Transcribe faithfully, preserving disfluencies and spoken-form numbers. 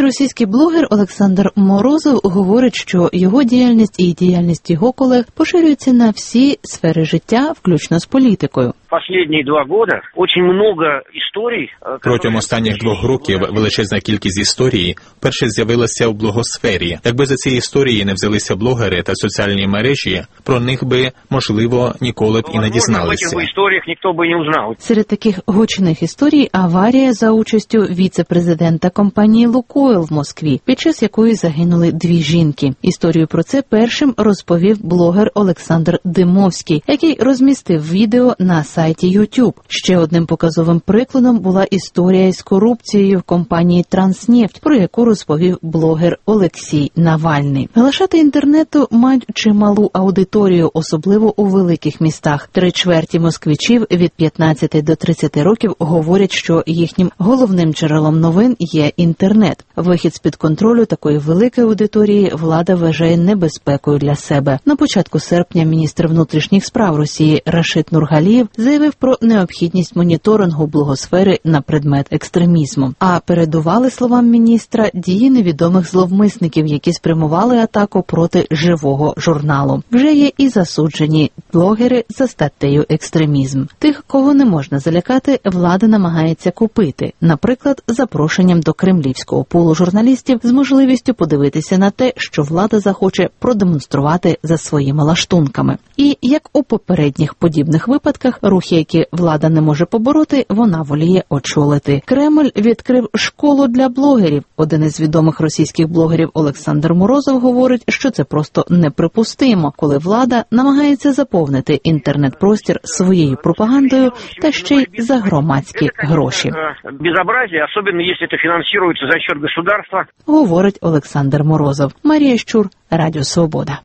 російський блогер Олександр Морозов говорить, що його діяльність і діяльність його колег поширюється на всі сфери життя, включно з політикою. Останні два роки дуже багато історій. Протягом останніх двох років величезна кількість історій перше з'явилася у блогосфері. Якби за ці історії не взялися блогери та соціальні мережі, про них би, можливо, ніколи б і не дізналися. В історіях ніхто би не узнав. Серед таких гучних історій аварія за участю віце-президента компанії «Лукойл» в Москві, під час якої загинули дві жінки. Історію про це першим розповів блогер Олександр Димовський, який розмістив відео на сайті ютуб. Ще одним показовим прикладом була історія із корупцією в компанії «Транснефть», про яку розповів блогер Олексій Навальний. Галашати інтернету мають чималу аудиторію, особливо у великих містах. Три чверті москвичів від п'ятнадцяти до тридцяти років говорять, що їхнім головним джерелом новин є інтернет. Вихід з-під контролю такої великої аудиторії влада вважає небезпекою для себе. На початку серпня міністр внутрішніх справ Росії Рашид Нургалієв заявив про необхідність моніторингу блогосфери на предмет екстремізму. А передували словам міністра дії невідомих зловмисників, які спрямували атаку проти живого журналу. Вже є і засуджені блогери за статтею «Екстремізм». Тих, кого не можна залякати, влада намагається купити, наприклад, запрошенням до кремлівського пулу журналістів з можливістю подивитися на те, що влада захоче продемонструвати за своїми лаштунками. І, як у попередніх подібних випадках, рухи, які влада не може побороти, вона воліє очолити. Кремль відкрив школу для блогерів. Один із відомих російських блогерів Олександр Морозов говорить, що це просто неприпустимо, коли влада намагається заповнити інтернет-простір своєю пропагандою та ще й за громадські гроші. Безобразие, особливо, якщо це фінансується за счет государства, говорить Олександр Морозов. Марія Щур, Радіо Свобода.